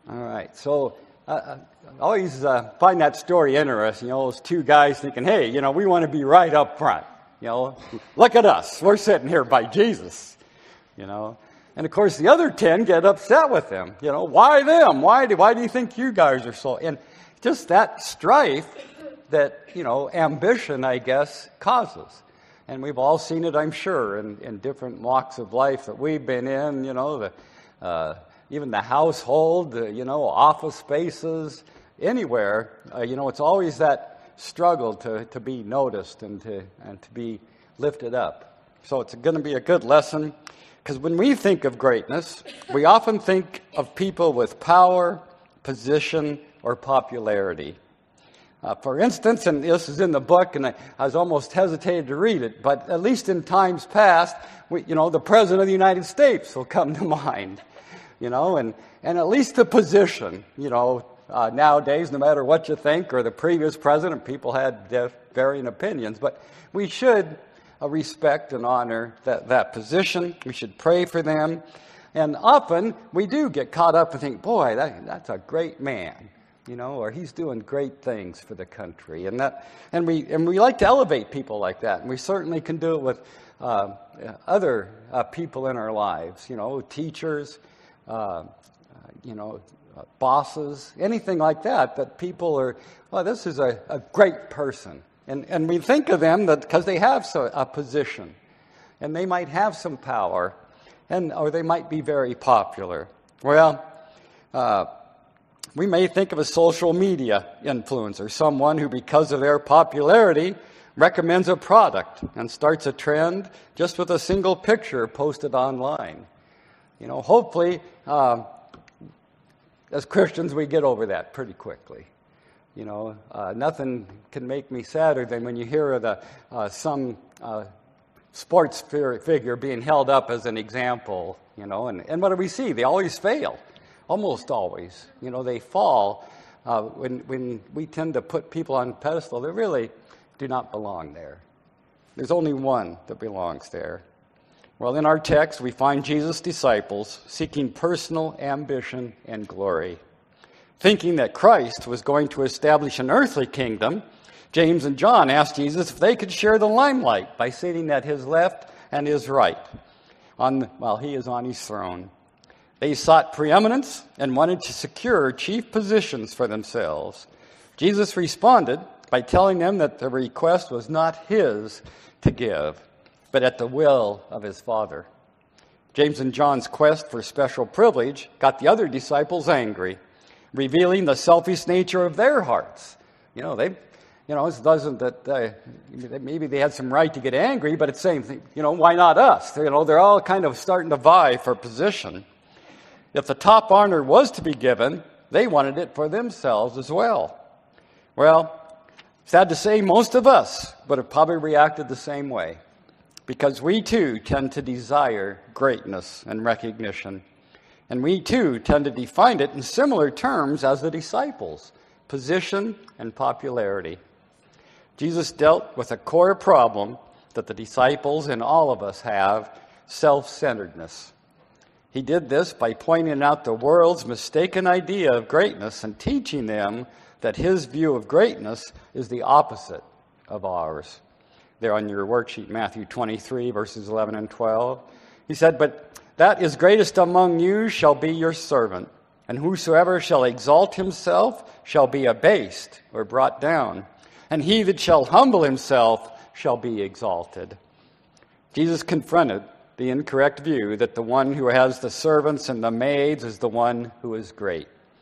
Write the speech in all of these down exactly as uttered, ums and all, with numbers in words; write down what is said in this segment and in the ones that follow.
All right. So uh, I always uh, find that story interesting. You know, those two guys thinking, hey, you know, we want to be right up front. You know, look at us. We're sitting here by Jesus. You know. And, of course, the other ten get upset with them. You know, why them? Why do, why do you think you guys are so... And just that strife that, you know, ambition, I guess, causes. And we've all seen it, I'm sure, in, in different walks of life that we've been in, you know, the, uh, even the household, the, you know, office spaces, anywhere. Uh, you know, it's always that struggle to, to be noticed and to, and to be lifted up. So it's going to be a good lesson. Because when we think of greatness, we often think of people with power, position, or popularity. Uh, for instance, and this is in the book, and I, I was almost hesitated to read it, but at least in times past, we, you know, the President of the United States will come to mind, you know, and, and at least the position, you know, uh, nowadays, no matter what you think, or the previous president, people had uh, varying opinions, but we should Uh, respect and honor that, that position. We should pray for them. And often we do get caught up and think, boy, that, that's a great man, you know, or he's doing great things for the country. And that, and we and we like to elevate people like that. And we certainly can do it with uh, other uh, people in our lives, you know, teachers, uh, you know, uh, bosses, anything like that, that people are, well, this is a, a great person. And, and we think of them that because they have so, a position, and they might have some power, and or they might be very popular. Well, uh, we may think of a social media influencer, someone who, because of their popularity, recommends a product and starts a trend just with a single picture posted online. You know, hopefully, uh, as Christians, we get over that pretty quickly. You know, uh, nothing can make me sadder than when you hear of the, uh, some uh, sports figure being held up as an example, you know, and, and what do we see? They always fail, almost always. You know, they fall. Uh, when, when we tend to put people on pedestal, they really do not belong there. There's only one that belongs there. Well, in our text, we find Jesus' disciples seeking personal ambition and glory. Thinking that Christ was going to establish an earthly kingdom, James and John asked Jesus if they could share the limelight by sitting at his left and his right, on while he is on his throne. They sought preeminence and wanted to secure chief positions for themselves. Jesus responded by telling them that the request was not his to give, but at the will of his Father. James and John's quest for special privilege got the other disciples angry, revealing the selfish nature of their hearts. You know, they, you know, it doesn't that uh, maybe they had some right to get angry, but it's saying, you know, why not us? You know, they're all kind of starting to vie for position. If the top honor was to be given, they wanted it for themselves as well. Well, sad to say, most of us would have probably reacted the same way, because we too tend to desire greatness and recognition. And we, too, tend to define it in similar terms as the disciples, position and popularity. Jesus dealt with a core problem that the disciples and all of us have, self-centeredness. He did this by pointing out the world's mistaken idea of greatness and teaching them that his view of greatness is the opposite of ours. There on your worksheet, Matthew twenty-three, verses eleven and twelve. He said, but that is greatest among you shall be your servant, and whosoever shall exalt himself shall be abased or brought down, and he that shall humble himself shall be exalted. Jesus confronted the incorrect view that the one who has the servants and the maids is the one who is great.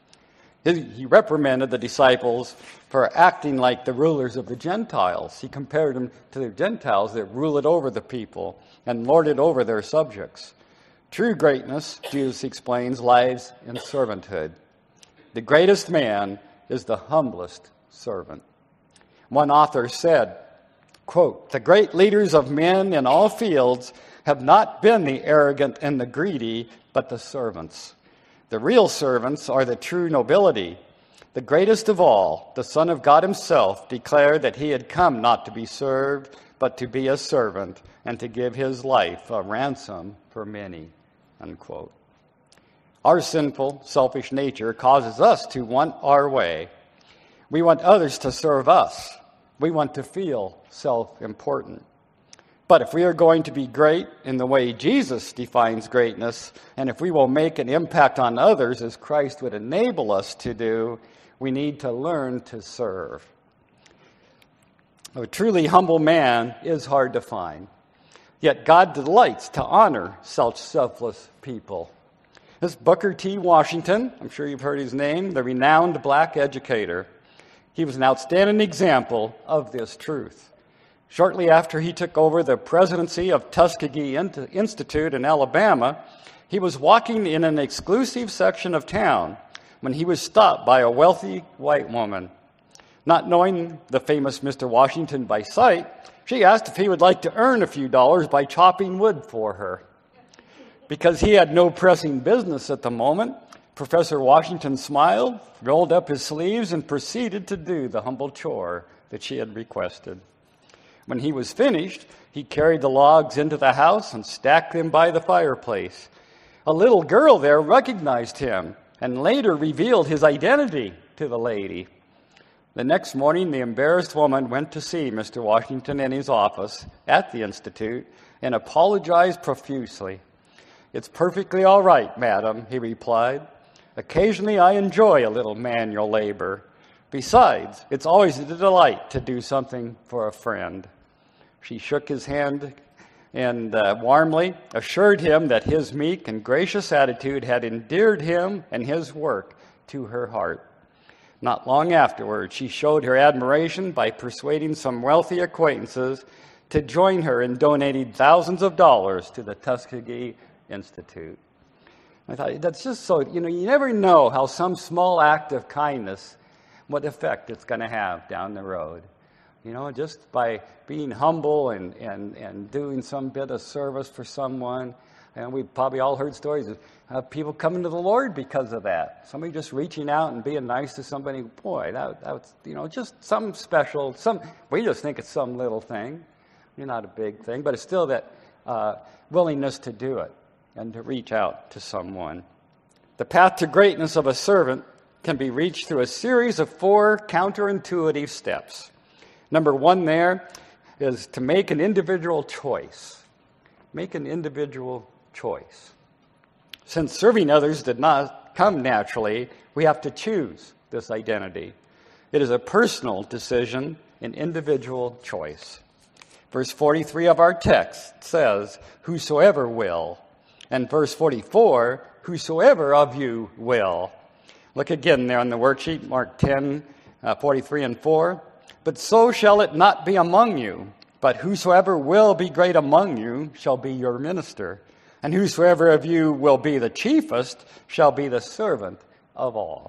He reprimanded the disciples for acting like the rulers of the Gentiles. He compared them to the Gentiles that ruled over the people and lorded over their subjects. True greatness, Jesus explains, lies in servanthood. The greatest man is the humblest servant. One author said, quote, the great leaders of men in all fields have not been the arrogant and the greedy, but the servants. The real servants are the true nobility. The greatest of all, the Son of God himself, declared that he had come not to be served, but to be a servant, and to give his life a ransom for many. Unquote. Our sinful, selfish nature causes us to want our way. We want others to serve us. We want to feel self-important. But if we are going to be great in the way Jesus defines greatness, and if we will make an impact on others as Christ would enable us to do, we need to learn to serve. A truly humble man is hard to find. Yet God delights to honor such selfless people. This Booker T. Washington, I'm sure you've heard his name, the renowned black educator. He was an outstanding example of this truth. Shortly after he took over the presidency of Tuskegee Institute in Alabama, he was walking in an exclusive section of town when he was stopped by a wealthy white woman. Not knowing the famous Mister Washington by sight, she asked if he would like to earn a few dollars by chopping wood for her. Because he had no pressing business at the moment, Professor Washington smiled, rolled up his sleeves, and proceeded to do the humble chore that she had requested. When he was finished, he carried the logs into the house and stacked them by the fireplace. A little girl there recognized him and later revealed his identity to the lady. The next morning, the embarrassed woman went to see Mister Washington in his office at the Institute and apologized profusely. "It's perfectly all right, madam," he replied. "Occasionally I enjoy a little manual labor. Besides, it's always a delight to do something for a friend." She shook his hand and uh, warmly assured him that his meek and gracious attitude had endeared him and his work to her heart. Not long afterward, she showed her admiration by persuading some wealthy acquaintances to join her in donating thousands of dollars to the Tuskegee Institute. I thought, that's just so, you know, you never know how some small act of kindness, what effect it's going to have down the road. You know, just by being humble and, and, and doing some bit of service for someone. And we've probably all heard stories of uh, people coming to the Lord because of that. Somebody just reaching out and being nice to somebody. Boy, that, that's, you know, just some special, some, we just think it's some little thing. You're not a big thing, but it's still that uh, willingness to do it and to reach out to someone. The path to greatness of a servant can be reached through a series of four counterintuitive steps. Number one there is to make an individual choice. Make an individual choice. Since serving others did not come naturally, we have to choose this identity. It is a personal decision, an individual choice. Verse forty-three of our text says, "Whosoever will." And verse forty-four, "Whosoever of you will." Look again there on the worksheet, Mark ten, uh, forty-three and four. "But so shall it not be among you. But whosoever will be great among you shall be your minister. And whosoever of you will be the chiefest shall be the servant of all."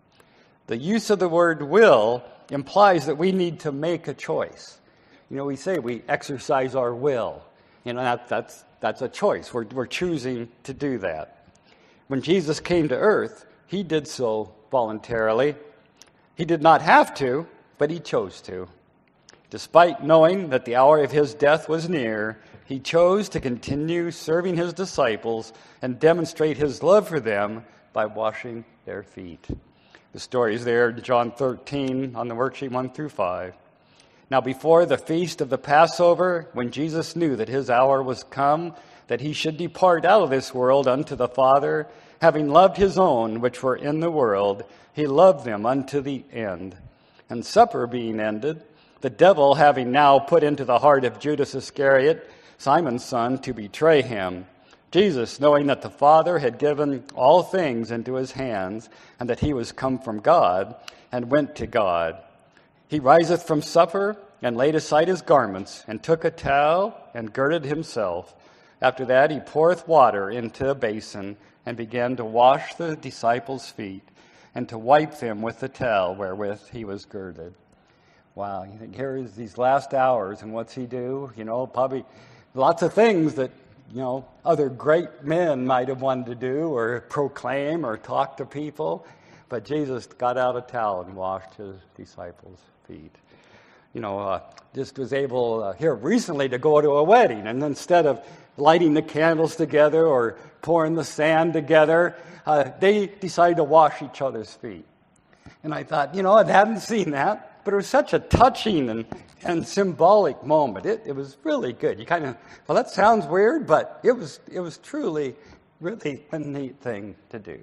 The use of the word will implies that we need to make a choice. You know, we say we exercise our will. You know, that, that's, that's a choice. We're, we're choosing to do that. When Jesus came to earth, he did so voluntarily. He did not have to, but he chose to. Despite knowing that the hour of his death was near, he chose to continue serving his disciples and demonstrate his love for them by washing their feet. The story is there, John thirteen, on the worksheet one through five. Now before the feast of the Passover, when Jesus knew that his hour was come, that he should depart out of this world unto the Father, having loved his own which were in the world, he loved them unto the end. And supper being ended, the devil having now put into the heart of Judas Iscariot, Simon's son, to betray him, Jesus, knowing that the Father had given all things into his hands, and that he was come from God, and went to God, he riseth from supper, and laid aside his garments, and took a towel, and girded himself. After that he poureth water into a basin, and began to wash the disciples' feet, and to wipe them with the towel wherewith he was girded. Wow, you think here is these last hours, and what's he do? You know, probably lots of things that, you know, other great men might have wanted to do or proclaim or talk to people. But Jesus got out a towel and washed his disciples' feet. You know, uh, just was able uh, here recently to go to a wedding, and instead of lighting the candles together or pouring the sand together, uh, they decided to wash each other's feet. And I thought, you know, I hadn't seen that, but it was such a touching and, and symbolic moment. It, it was really good. You kind of, well, that sounds weird, but it was it was truly, really a neat thing to do.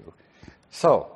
So,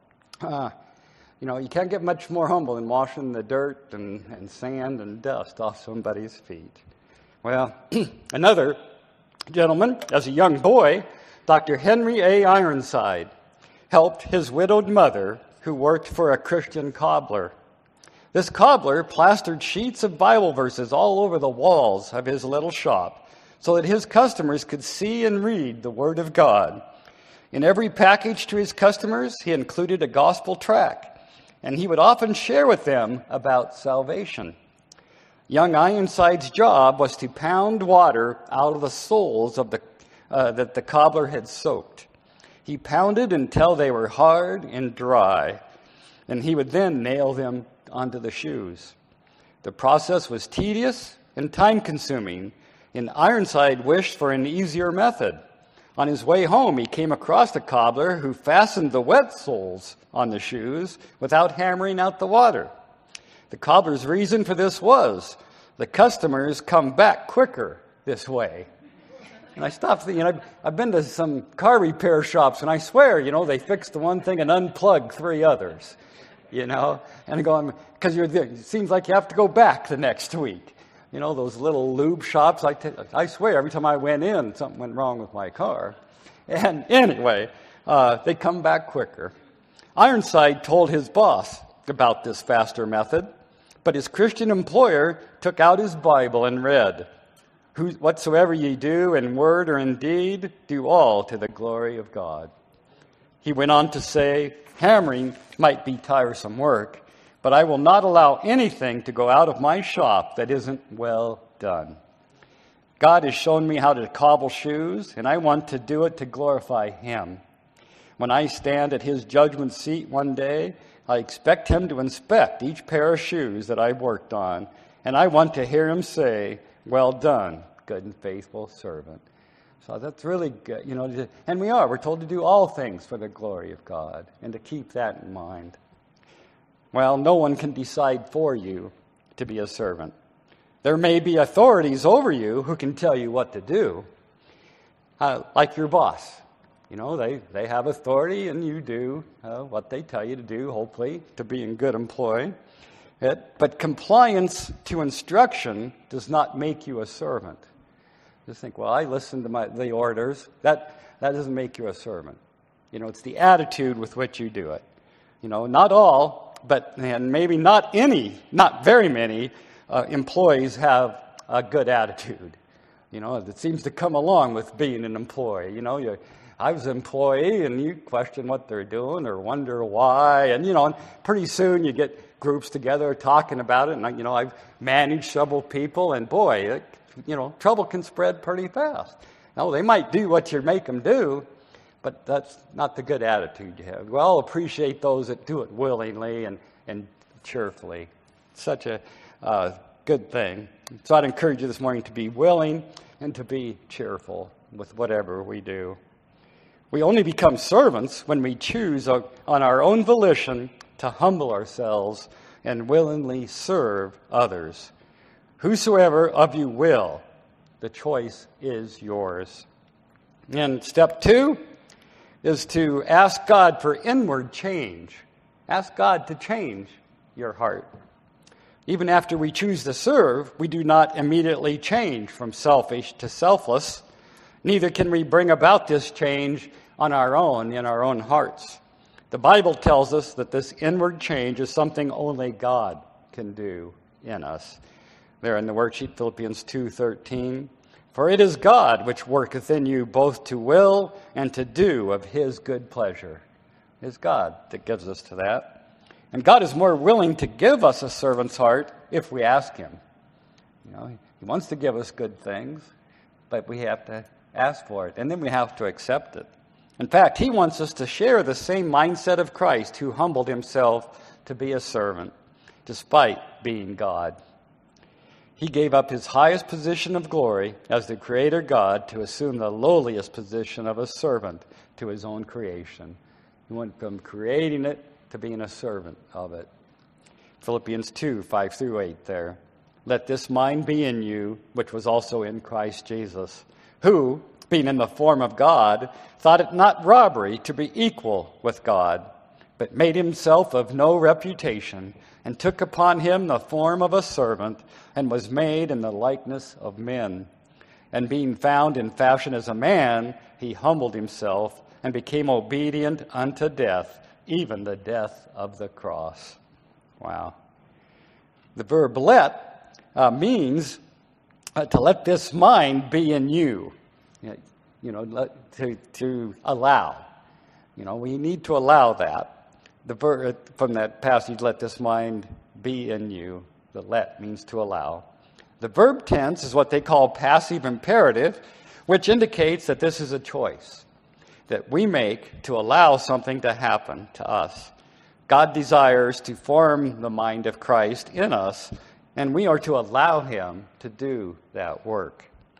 uh, you know, you can't get much more humble than washing the dirt and, and sand and dust off somebody's feet. Well, another gentleman, as a young boy, Doctor Henry A. Ironside, helped his widowed mother, who worked for a Christian cobbler. This cobbler plastered sheets of Bible verses all over the walls of his little shop so that his customers could see and read the Word of God. In every package to his customers, he included a gospel tract, and he would often share with them about salvation. Young Ironside's job was to pound water out of the soles of the uh, that the cobbler had soaked. He pounded until they were hard and dry, and he would then nail them onto the shoes. The process was tedious and time-consuming, and Ironside wished for an easier method. On his way home, he came across a cobbler who fastened the wet soles on the shoes without hammering out the water. The cobbler's reason for this was, the customers come back quicker this way. And I stopped thinking, I've, I've been to some car repair shops, and I swear, you know, they fix the one thing and unplug three others, you know. And going, because you're there, it seems like you have to go back the next week. You know, those little lube shops, I, t- I swear, every time I went in, something went wrong with my car. And anyway, uh, they come back quicker. Ironside told his boss about this faster method, but his Christian employer took out his Bible and read, Who, whatsoever ye do in word or in deed, do all to the glory of God. He went on to say, hammering might be tiresome work, but I will not allow anything to go out of my shop that isn't well done. God has shown me how to cobble shoes, and I want to do it to glorify Him. When I stand at His judgment seat one day, I expect Him to inspect each pair of shoes that I've worked on, and I want to hear Him say, well done, good and faithful servant. So that's really good, you know, and we are. We're told to do all things for the glory of God and to keep that in mind. Well, no one can decide for you to be a servant. There may be authorities over you who can tell you what to do, uh, like your boss. You know, they, they have authority and you do uh, what they tell you to do, hopefully, to be a good employee. It, but compliance to instruction does not make you a servant. Just think, well, I listen to my, the orders. That, that doesn't make you a servant. You know, it's the attitude with which you do it. You know, not all, but and maybe not any, not very many uh, employees have a good attitude. You know, it seems to come along with being an employee. You know, you I was an employee, and you question what they're doing or wonder why. And, you know, and pretty soon you get groups together talking about it. And, you know, I've managed several people, and boy, it, you know, trouble can spread pretty fast. Now, they might do what you make them do, but that's not the good attitude you have. We all appreciate those that do it willingly and, and cheerfully. It's such a uh, good thing. So I'd encourage you this morning to be willing and to be cheerful with whatever we do. We only become servants when we choose on our own volition to humble ourselves and willingly serve others. Whosoever of you will, the choice is yours. And step two is to ask God for inward change. Ask God to change your heart. Even after we choose to serve, we do not immediately change from selfish to selfless. Neither can we bring about this change on our own, in our own hearts. The Bible tells us that this inward change is something only God can do in us. There in the worksheet, Philippians two thirteen. For it is God which worketh in you both to will and to do of His good pleasure. It is God that gives us to that. And God is more willing to give us a servant's heart if we ask Him. You know, He wants to give us good things, but we have to ask for it, and then we have to accept it. In fact, He wants us to share the same mindset of Christ, who humbled Himself to be a servant, despite being God. He gave up his highest position of glory as the Creator God to assume the lowliest position of a servant to his own creation. He went from creating it to being a servant of it. Philippians two, five through eight there. Let this mind be in you, which was also in Christ Jesus, who, being in the form of God, thought it not robbery to be equal with God, but made himself of no reputation, and took upon him the form of a servant, and was made in the likeness of men. And being found in fashion as a man, he humbled himself, and became obedient unto death, even the death of the cross. Wow. The verb let uh, means uh, to let this mind be in you. You know, let, to, to allow. You know, we need to allow that. The verb from that passage, let this mind be in you. The let means to allow. The verb tense is what they call passive imperative, which indicates that this is a choice that we make to allow something to happen to us. God desires to form the mind of Christ in us, and we are to allow him to do that work.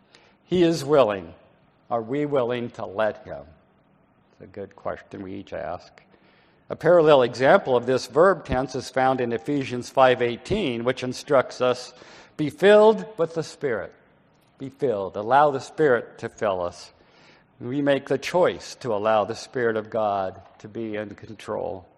He is willing. Are we willing to let him? It's a good question we each ask. A parallel example of this verb tense is found in Ephesians five eighteen, which instructs us, be filled with the Spirit. Be filled. Allow the Spirit to fill us. We make the choice to allow the Spirit of God to be in control.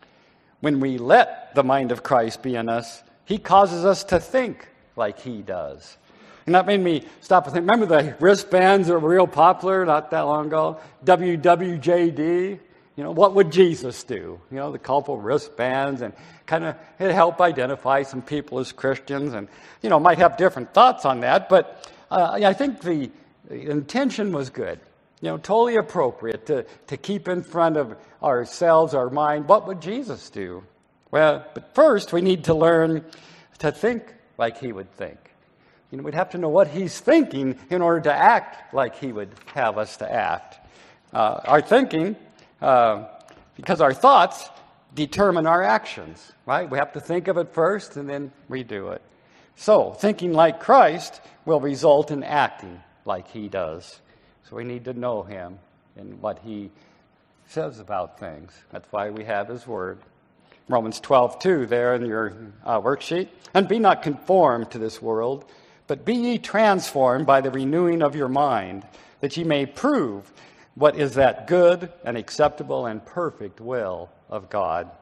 When we let the mind of Christ be in us, he causes us to think like he does. And that made me stop and think. Remember the wristbands that were real popular not that long ago? W W J D. You know, what would Jesus do? You know, the colorful wristbands, and kind of it helped identify some people as Christians, and, you know, might have different thoughts on that. But uh, I think the, the intention was good. You know, totally appropriate to, to keep in front of ourselves, our mind, what would Jesus do? Well, but first we need to learn to think like he would think. You know, we'd have to know what he's thinking in order to act like he would have us to act. Uh, our thinking, uh, because our thoughts determine our actions, right? We have to think of it first and then we do it. So, thinking like Christ will result in acting like he does. So we need to know him and what he says about things. That's why we have his word. Romans twelve two there in your uh, worksheet. And be not conformed to this world, but be ye transformed by the renewing of your mind, that ye may prove what is that good and acceptable and perfect will of God.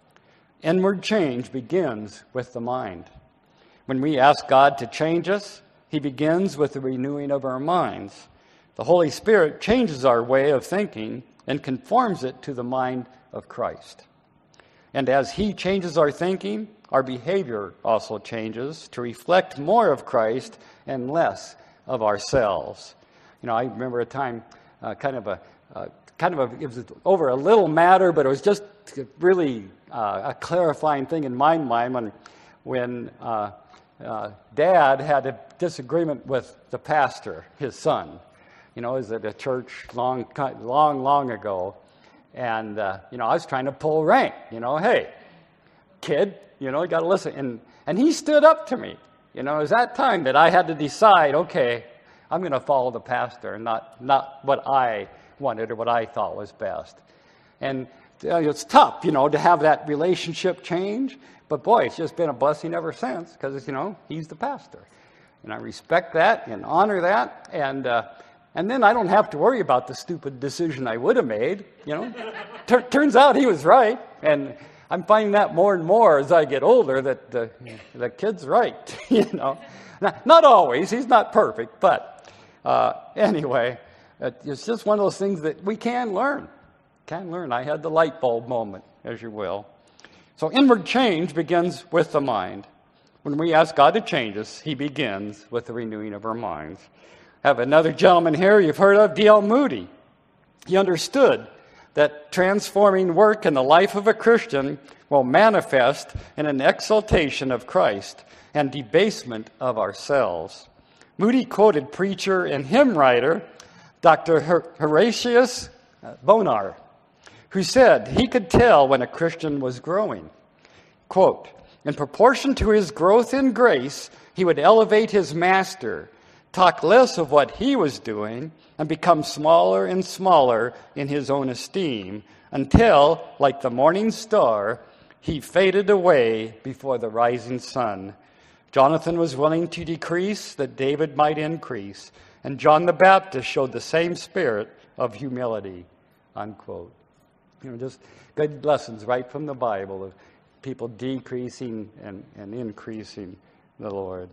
Inward change begins with the mind. When we ask God to change us, he begins with the renewing of our minds. The Holy Spirit changes our way of thinking and conforms it to the mind of Christ. And as he changes our thinking, our behavior also changes to reflect more of Christ and less of ourselves. You know, I remember a time, uh, kind of a, uh, kind of a, it was over a little matter, but it was just really uh, a clarifying thing in my mind when, when uh, uh, Dad had a disagreement with the pastor, his son. You know, is at a church long, long, long ago. And, uh, you know, I was trying to pull rank. You know, hey, kid, you know, you got to listen. And, and he stood up to me. You know, it was that time that I had to decide, okay, I'm going to follow the pastor and not, not what I wanted or what I thought was best. And uh, it's tough, you know, to have that relationship change. But, boy, it's just been a blessing ever since because, you know, he's the pastor. And I respect that and honor that. And, uh, And then I don't have to worry about the stupid decision I would have made, you know. Tur- turns out he was right, and I'm finding that more and more as I get older, that the, the kid's right, you know. Not, not always, he's not perfect, but uh, anyway, it's just one of those things that we can learn. Can learn. I had the light bulb moment, as you will. So inward change begins with the mind. When we ask God to change us, he begins with the renewing of our minds. I have another gentleman here you've heard of, D L Moody. He understood that transforming work in the life of a Christian will manifest in an exaltation of Christ and debasement of ourselves. Moody quoted preacher and hymn writer Doctor Horatius Bonar, who said he could tell when a Christian was growing. Quote, in proportion to his growth in grace, He would elevate his master, talk less of what he was doing, and become smaller and smaller in his own esteem until, like the morning star, he faded away before the rising sun. Jonathan was willing to decrease that David might increase, and John the Baptist showed the same spirit of humility, unquote. You know, just good lessons right from the Bible of people decreasing and, and increasing the Lord.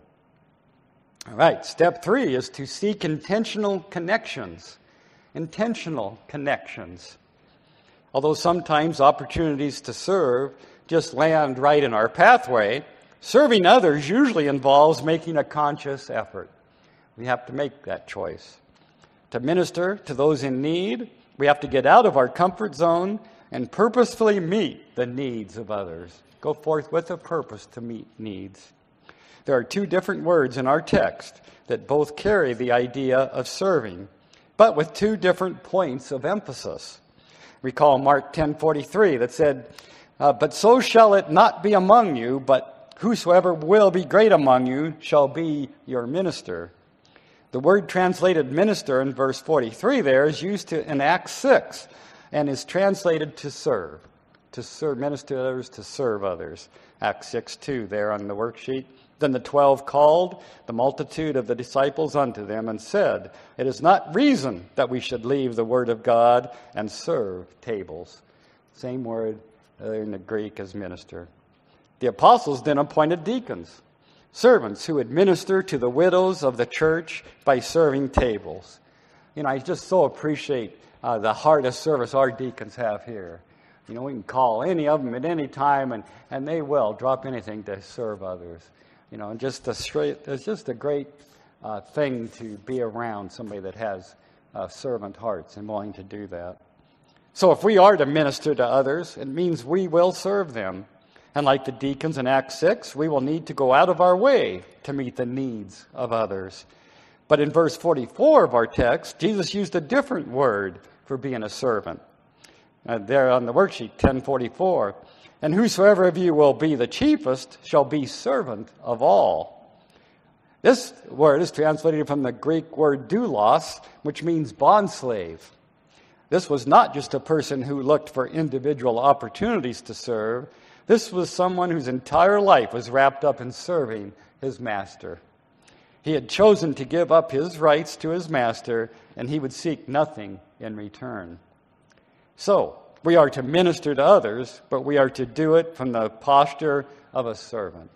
All right, step three is to seek intentional connections. Intentional connections. Although sometimes opportunities to serve just land right in our pathway, serving others usually involves making a conscious effort. We have to make that choice. To minister to those in need, we have to get out of our comfort zone and purposefully meet the needs of others. Go forth with a purpose to meet needs. There are two different words in our text that both carry the idea of serving, but with two different points of emphasis. Recall Mark ten forty-three that said, uh, "But so shall it not be among you, but whosoever will be great among you shall be your minister." The word translated minister in verse forty-three there is used to, in Acts six and is translated to serve. To serve, minister to others, to serve others. Acts six two there on the worksheet. Then the twelve called the multitude of the disciples unto them and said, "It is not reason that we should leave the word of God and serve tables." Same word in the Greek as minister. The apostles then appointed deacons, servants who would minister to the widows of the church by serving tables. You know, I just so appreciate uh, the heart of service our deacons have here. You know, we can call any of them at any time, and, and they will drop anything to serve others. You know, and just a straight, it's just a great uh, thing to be around somebody that has uh, servant hearts and willing to do that. So if we are to minister to others, it means we will serve them. And like the deacons in Acts six, we will need to go out of our way to meet the needs of others. But in verse forty-four of our text, Jesus used a different word for being a servant. Uh, there on the worksheet, ten forty-four. "And whosoever of you will be the chiefest shall be servant of all." This word is translated from the Greek word doulos, which means bondslave. This was not just a person who looked for individual opportunities to serve. This was someone whose entire life was wrapped up in serving his master. He had chosen to give up his rights to his master, and he would seek nothing in return. So, we are to minister to others, but we are to do it from the posture of a servant.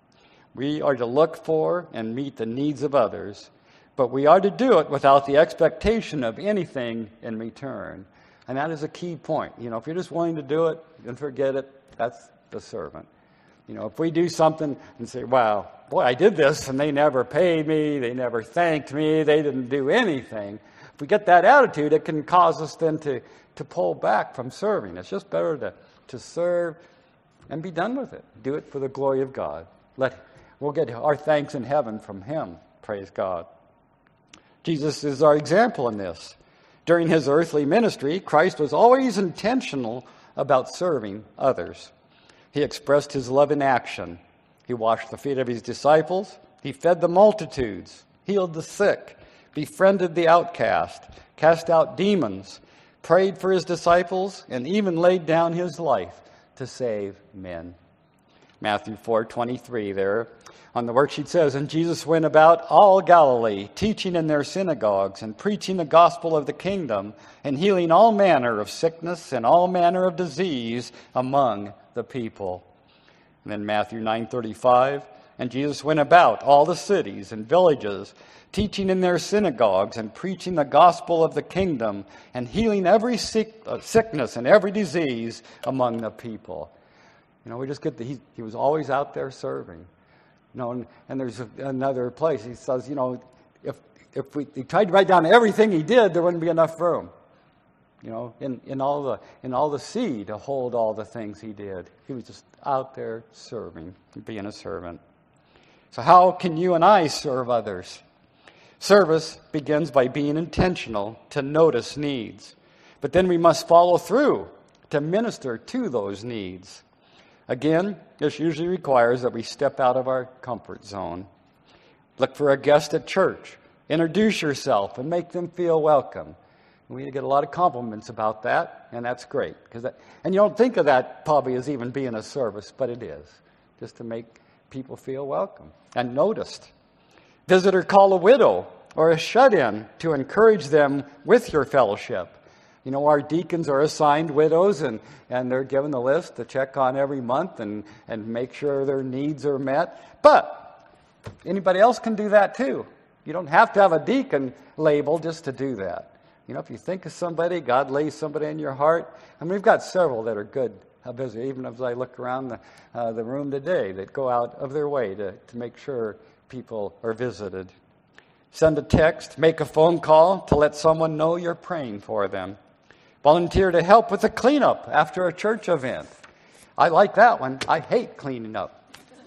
We are to look for and meet the needs of others, but we are to do it without the expectation of anything in return. And that is a key point. You know, if you're just willing to do it and forget it, that's the servant. You know, if we do something and say, wow, boy, I did this and they never paid me, they never thanked me, they didn't do anything. If we get that attitude, it can cause us then to, to pull back from serving. It's just better to, to serve and be done with it. Do it for the glory of God. Let, we'll get our thanks in heaven from Him. Praise God. Jesus is our example in this. During His earthly ministry, Christ was always intentional about serving others. He expressed His love in action. He washed the feet of His disciples. He fed the multitudes, healed the sick, befriended the outcast, cast out demons, prayed for His disciples, and even laid down His life to save men. Matthew four twenty-three there on the worksheet says, "And Jesus went about all Galilee, teaching in their synagogues and preaching the gospel of the kingdom and healing all manner of sickness and all manner of disease among the people." And then Matthew nine thirty-five, "And Jesus went about all the cities and villages, teaching in their synagogues and preaching the gospel of the kingdom and healing every sick, uh, sickness and every disease among the people." You know, we just get the, he, he was always out there serving. You know, and, and there's a, another place. He says, you know, if if we he tried to write down everything he did, there wouldn't be enough room. You know, in, in all the in all the sea to hold all the things he did. He was just out there serving, being a servant. So how can you and I serve others? Service begins by being intentional to notice needs. But then we must follow through to minister to those needs. Again, this usually requires that we step out of our comfort zone. Look for a guest at church. Introduce yourself and make them feel welcome. We get a lot of compliments about that, and that's great. Because that, and you don't think of that probably as even being a service, but it is. Just to make people feel welcome and noticed. Visit or call a widow or a shut-in to encourage them with your fellowship. You know, our deacons are assigned widows, and, and they're given the list to check on every month and, and make sure their needs are met. But anybody else can do that too. You don't have to have a deacon label just to do that. You know, if you think of somebody, God lays somebody in your heart. I mean, we've got several that are good. How busy, even as I look around the, uh, the room today, that go out of their way to, to make sure people are visited. Send a text, make a phone call to let someone know you're praying for them. Volunteer to help with the cleanup after a church event. I like that one. I hate cleaning up.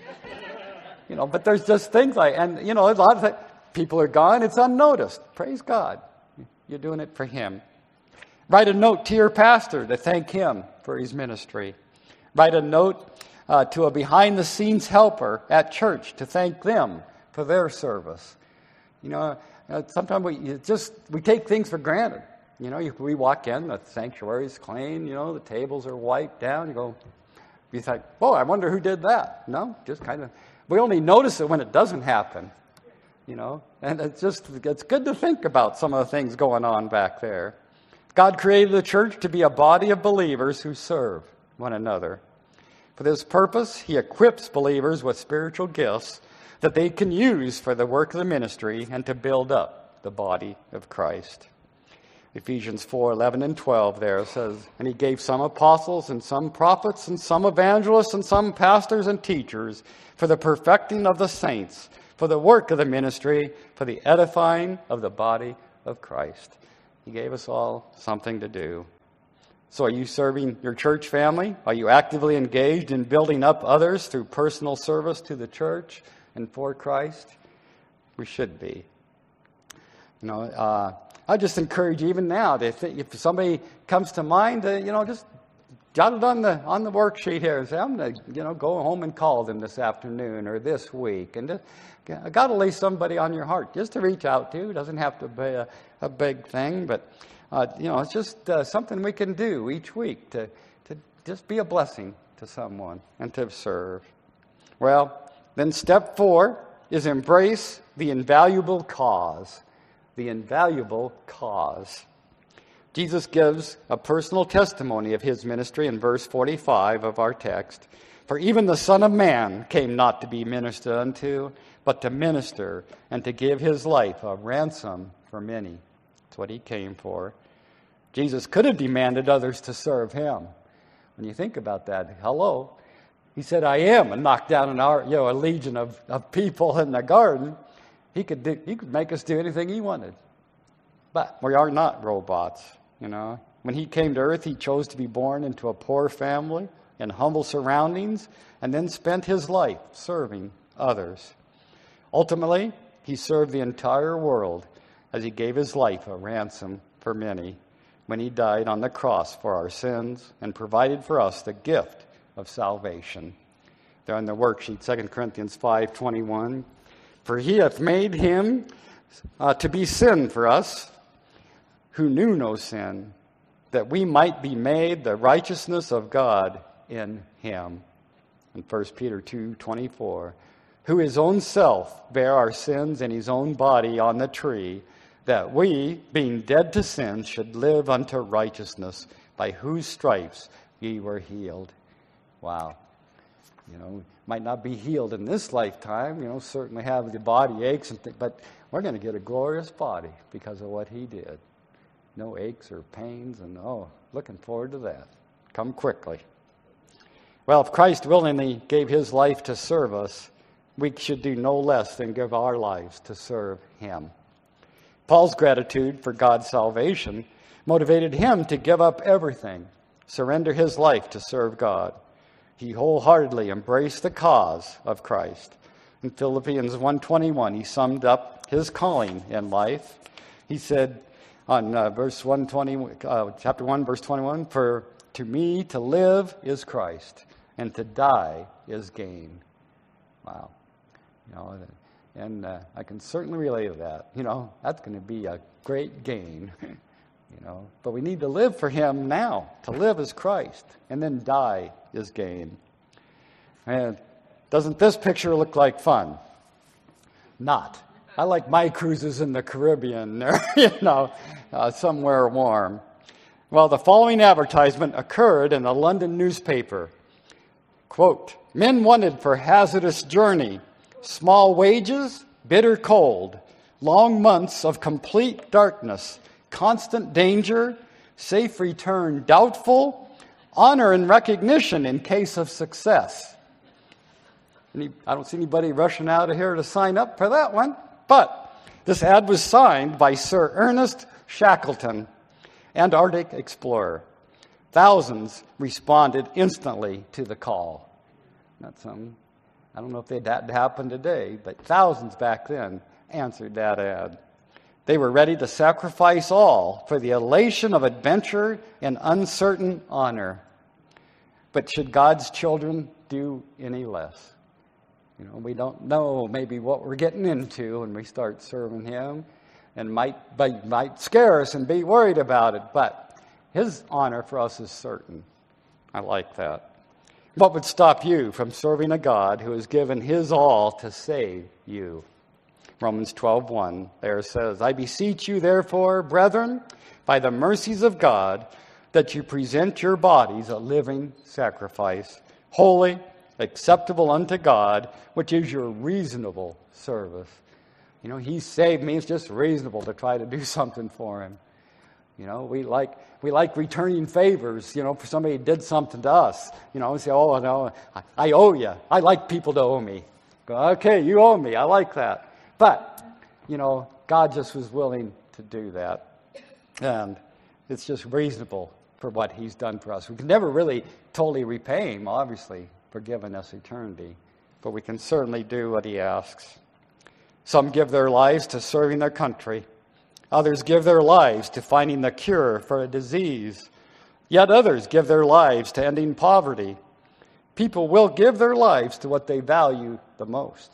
You know, but there's just things like, and you know, a lot of th- people are gone. It's unnoticed. Praise God. You're doing it for Him. Write a note to your pastor to thank him for his ministry. Write a note uh, to a behind-the-scenes helper at church to thank them for their service. You know, uh, sometimes we you just we take things for granted. You know, you, we walk in, the sanctuary's clean. You know, the tables are wiped down. You go, you think, "Whoa, I wonder who did that." No, just kind of. We only notice it when it doesn't happen. You know, and it's just it's good to think about some of the things going on back there. God created the church to be a body of believers who serve one another. For this purpose, He equips believers with spiritual gifts that they can use for the work of the ministry and to build up the body of Christ. Ephesians four, eleven and twelve there says, "And He gave some apostles and some prophets and some evangelists and some pastors and teachers for the perfecting of the saints, for the work of the ministry, for the edifying of the body of Christ." He gave us all something to do. So are you serving your church family? Are you actively engaged in building up others through personal service to the church and for Christ? We should be. You know, uh, I just encourage you even now, to th- if somebody comes to mind, to, you know, just jot it on the on the worksheet here and say, I'm going to, you know, go home and call them this afternoon or this week. And just, I got to lay somebody on your heart just to reach out to. It doesn't have to be a, a big thing, but, uh, you know, it's just uh, something we can do each week to, to just be a blessing to someone and to serve. Well, then step four is embrace the invaluable cause. The invaluable cause. Jesus gives a personal testimony of His ministry in verse forty-five of our text. "For even the Son of Man came not to be ministered unto, but to minister and to give His life a ransom for many." That's what He came for. Jesus could have demanded others to serve Him. When you think about that, hello. He said, "I am," and knocked down an hour, you know, a legion of, of people in the garden. He could do, He could make us do anything He wanted. But we are not robots. You know, when He came to earth, He chose to be born into a poor family in humble surroundings and then spent His life serving others. Ultimately, He served the entire world as He gave His life a ransom for many when He died on the cross for our sins and provided for us the gift of salvation. There on the worksheet, Second Corinthians five twenty-one, "For He hath made Him uh, to be sin for us, who knew no sin, that we might be made the righteousness of God in Him." And First Peter two twenty-four, "Who His own self bare our sins in His own body on the tree, that we, being dead to sin, should live unto righteousness, by whose stripes ye were healed." Wow. You know, might not be healed in this lifetime, you know, certainly have the body aches, and th- but we're going to get a glorious body because of what He did. No aches or pains, and oh, looking forward to that. Come quickly. Well, if Christ willingly gave His life to serve us, we should do no less than give our lives to serve Him. Paul's gratitude for God's salvation motivated him to give up everything, surrender his life to serve God. He wholeheartedly embraced the cause of Christ. In Philippians one twenty-one, he summed up his calling in life. He said, on uh, verse one twenty, uh, chapter one, verse twenty-one, "For to me to live is Christ, and to die is gain." Wow. You know, And uh, I can certainly relate to that. You know, that's going to be a great gain. You know, but we need to live for him now. To live is Christ, and then die is gain. And doesn't this picture look like fun? Not. I like my cruises in the Caribbean, you know, uh, somewhere warm. Well, the following advertisement occurred in a London newspaper. Quote, "Men wanted for hazardous journey, small wages, bitter cold, long months of complete darkness, constant danger, safe return doubtful, honor and recognition in case of success." Any, I don't see anybody rushing out of here to sign up for that one. But this ad was signed by Sir Ernest Shackleton, Antarctic explorer. Thousands responded instantly to the call. That's something. I don't know if that happened today, but thousands back then answered that ad. They were ready to sacrifice all for the elation of adventure and uncertain honor. But should God's children do any less? You know, we don't know maybe what we're getting into when we start serving him, and might might scare us and be worried about it. But his honor for us is certain. I like that. What would stop you from serving a God who has given his all to save you? Romans twelve one there says, "I beseech you, therefore, brethren, by the mercies of God, that you present your bodies a living sacrifice, holy, acceptable unto God, which is your reasonable service." You know, he saved me. It's just reasonable to try to do something for him. You know, we like we like returning favors, you know, for somebody who did something to us. You know, we say, "Oh, no, I, I owe you." I like people to owe me. Go, "Okay, you owe me." I like that. But, you know, God just was willing to do that. And it's just reasonable for what he's done for us. We can never really totally repay him, obviously, for giving us eternity. But we can certainly do what he asks. Some give their lives to serving their country. Others give their lives to finding the cure for a disease. Yet others give their lives to ending poverty. People will give their lives to what they value the most.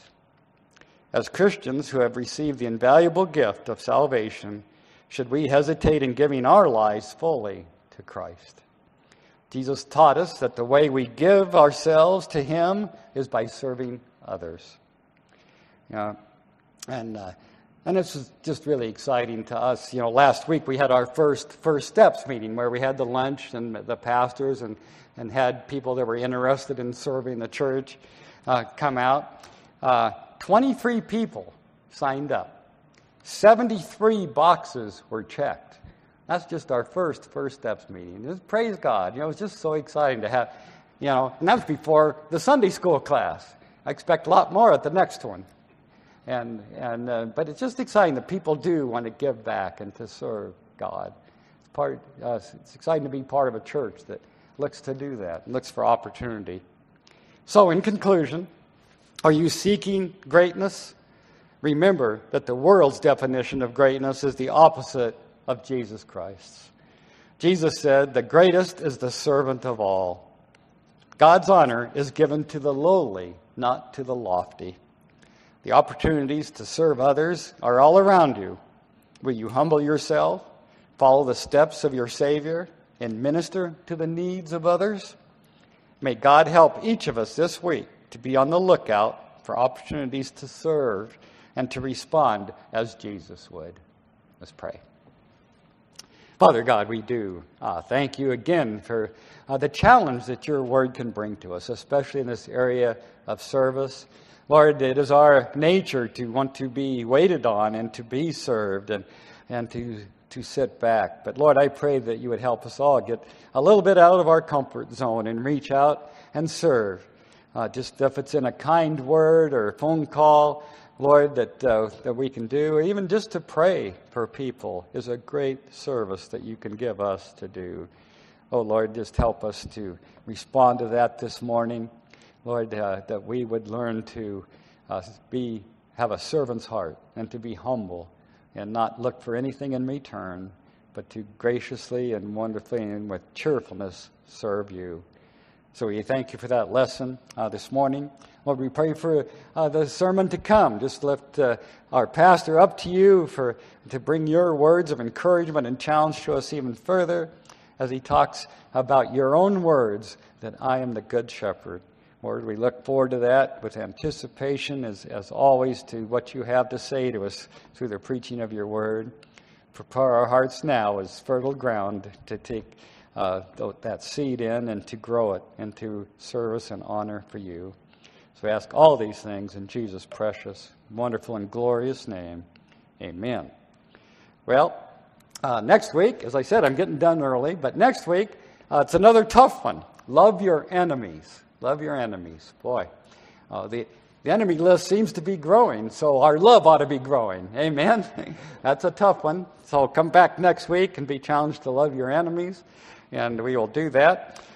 As Christians who have received the invaluable gift of salvation, should we hesitate in giving our lives fully to Christ? Jesus taught us that the way we give ourselves to him is by serving others. You know, and uh, and this is just really exciting to us. You know, last week we had our first First Steps meeting where we had the lunch and the pastors and, and had people that were interested in serving the church uh, come out. Uh, twenty-three people signed up. seventy-three boxes were checked. That's just our first First Steps meeting. Just praise God. You know, it's just so exciting to have, you know, and that's before the Sunday school class. I expect a lot more at the next one. And and uh, but it's just exciting that people do want to give back and to serve God. It's part. Uh, it's exciting to be part of a church that looks to do that, looks for opportunity. So, in conclusion, are you seeking greatness? Remember that the world's definition of greatness is the opposite of Jesus Christ's. Jesus said, "The greatest is the servant of all." God's honor is given to the lowly, not to the lofty. The opportunities to serve others are all around you. Will you humble yourself, follow the steps of your Savior, and minister to the needs of others? May God help each of us this week to be on the lookout for opportunities to serve and to respond as Jesus would. Let's pray. Father God, we do uh, thank you again for uh, the challenge that your word can bring to us, especially in this area of service. Lord, it is our nature to want to be waited on and to be served and, and to, to sit back. But Lord, I pray that you would help us all get a little bit out of our comfort zone and reach out and serve. Uh, just if it's in a kind word or a phone call, Lord, that uh, that we can do, or even just to pray for people is a great service that you can give us to do. Oh, Lord, just help us to respond to that this morning. Lord, uh, that we would learn to uh, be have a servant's heart and to be humble and not look for anything in return, but to graciously and wonderfully and with cheerfulness serve you. So we thank you for that lesson uh, this morning. Lord, we pray for uh, the sermon to come. Just lift uh, our pastor up to you for to bring your words of encouragement and challenge to us even further as he talks about your own words, that I am the good shepherd. Lord, we look forward to that with anticipation, as, as always, to what you have to say to us through the preaching of your word. Prepare our hearts now as fertile ground to take uh, that seed in and to grow it into service and honor for you. So we ask all these things in Jesus' precious, wonderful, and glorious name. Amen. Well, uh, next week, as I said, I'm getting done early, but next week, uh, it's another tough one. Love your enemies. Love your enemies. Boy, uh, the, the enemy list seems to be growing, so our love ought to be growing. Amen? That's a tough one. So come back next week and be challenged to love your enemies, and we will do that.